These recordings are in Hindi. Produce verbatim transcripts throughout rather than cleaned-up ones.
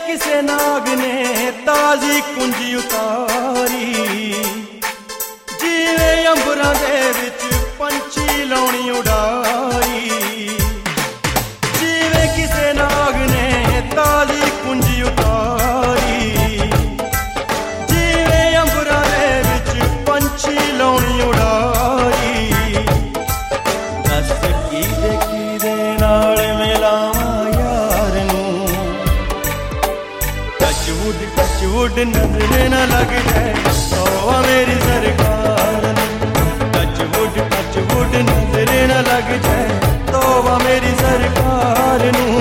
किसे नाग ने ताजी कुंजी उतारी, जिवे अंबरां दे विच पंछी लाउणी उडारी। जिवे किसे नाग ने ताजी कुंजी उतारी, जिवे अंबरां दे विच पंछी लाउणी उडारी। दस कीदे कीदे नाल मिलावां यार नूं, टचवुड टचवुड नजर न लग जाए तौबा मेरी सरकार नूं। टचवुड टचवुड नजर न लग जाए तौबा मेरी सरकार नूं।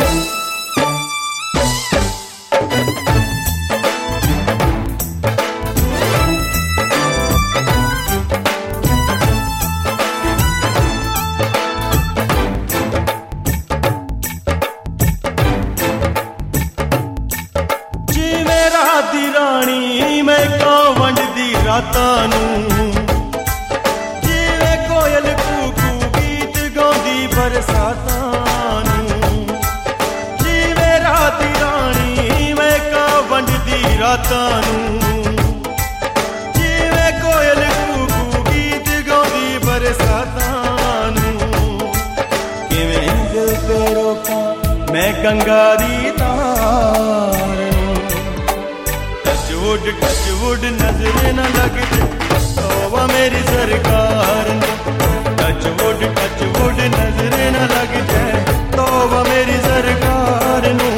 रानी मैं कां वंडदी रातां नूं, जिवे कोयल कूकू गीत गाउंदी बरसातां नूं। जिवे राती रानी मैं कां वंडदी रातां नूं, जिवे कोयल कूकू गीत गाउंदी बरसातां नूं। किवें दिल ते रोकां मैं गंगा दी धार, टचवुड टचवुड नजर न लग जाए तौबा मेरी सरकार नूं। टचवुड टचवुड नजर न लग जाए तौबा मेरी सरकार नूं।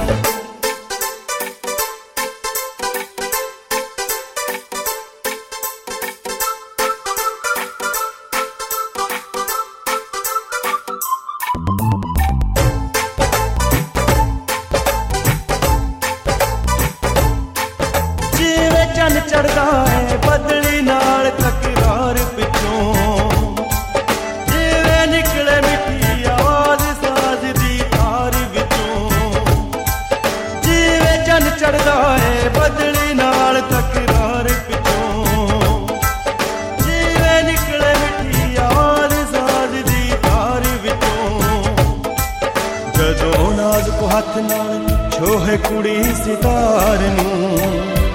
चन चढ़दा है बदली नाल तकरार पिछों, जिवे निकले मिठी आवाज साज दी तार विचों। जिवे चन चढ़दा है बदली नाल तकरार पिछों, जिवे निकले मिठी आवाज साज दी तार विचों। जदों नाज को हथ नाल छोहे कुड़ी सितार नूं,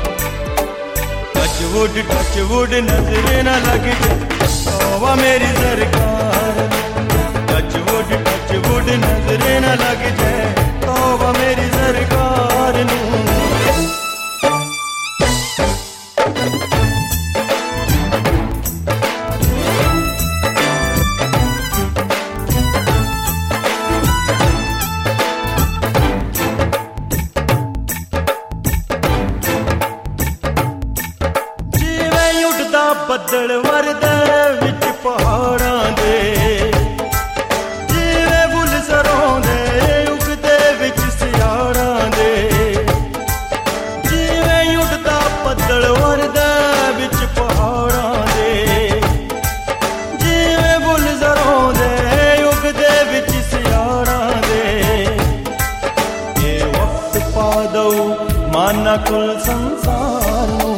टचवुड टचवुड नजर न लग जाए तौबा मेरी सरकार नूं। टचवुड टचवुड नजर न लग जाए तौबा मेरी सरकार नूं। ਬੱਦਲ ਵਰਦੇ ਵਿੱਚ ਪਹਾੜਾਂ ਦੇ, ਜਿਵੇਂ ਬੁੱਲ ਸਰੋਂਦੇ ਉਗਦੇ ਵਿੱਚ ਸਿਆੜਾਂ ਦੇ। ਜਿਵੇਂ ਉੱਡਦਾ ਬੱਦਲ ਵਰਦੇ ਵਿੱਚ ਪਹਾੜਾਂ ਦੇ, ਜਿਵੇਂ ਬੁੱਲ ਸਰੋਂਦੇ ਉਗਦੇ ਵਿੱਚ ਸਿਆੜਾਂ ਦੇ। ਇਹ ਵਕਤ ਪਾ ਦਊ ਮਾਨਾ ਕੁਲ ਸੰਸਾਰ ਨੂੰ,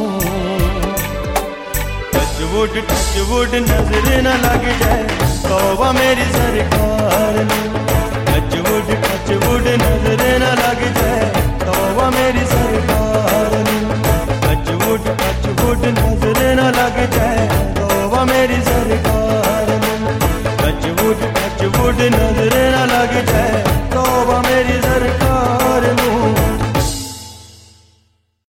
टचवुड टचवुड नजर न लग जाए तौबा मेरी सरकार नूं। टचवुड टचवुड नजर न लग जाए तौबा मेरी सरकार नूं। टचवुड टचवुड नजर न लग जाए तौबा मेरी सरकार नूं। टचवुड टचवुड नजर न लग जाए तौबा मेरी